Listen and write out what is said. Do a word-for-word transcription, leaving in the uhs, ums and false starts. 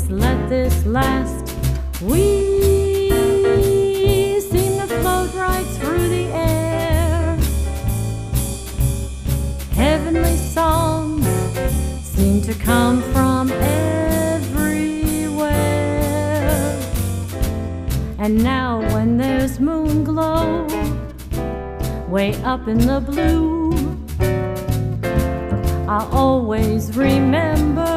Please let this last. We seem to float right through the air. Heavenly songs seem to come from everywhere. And now when there's moon glow way up in the blue, I'll always remember